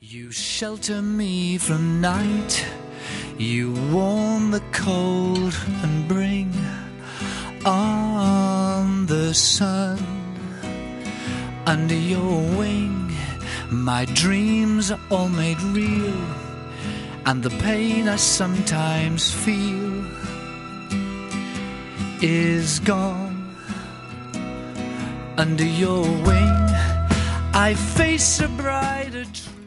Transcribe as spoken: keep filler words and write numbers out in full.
You shelter me from night, you warm the cold and bring on the sun. Under your wing, my dreams are all made real, and the pain I sometimes feel is gone. Under your wing, I face a brighter truth.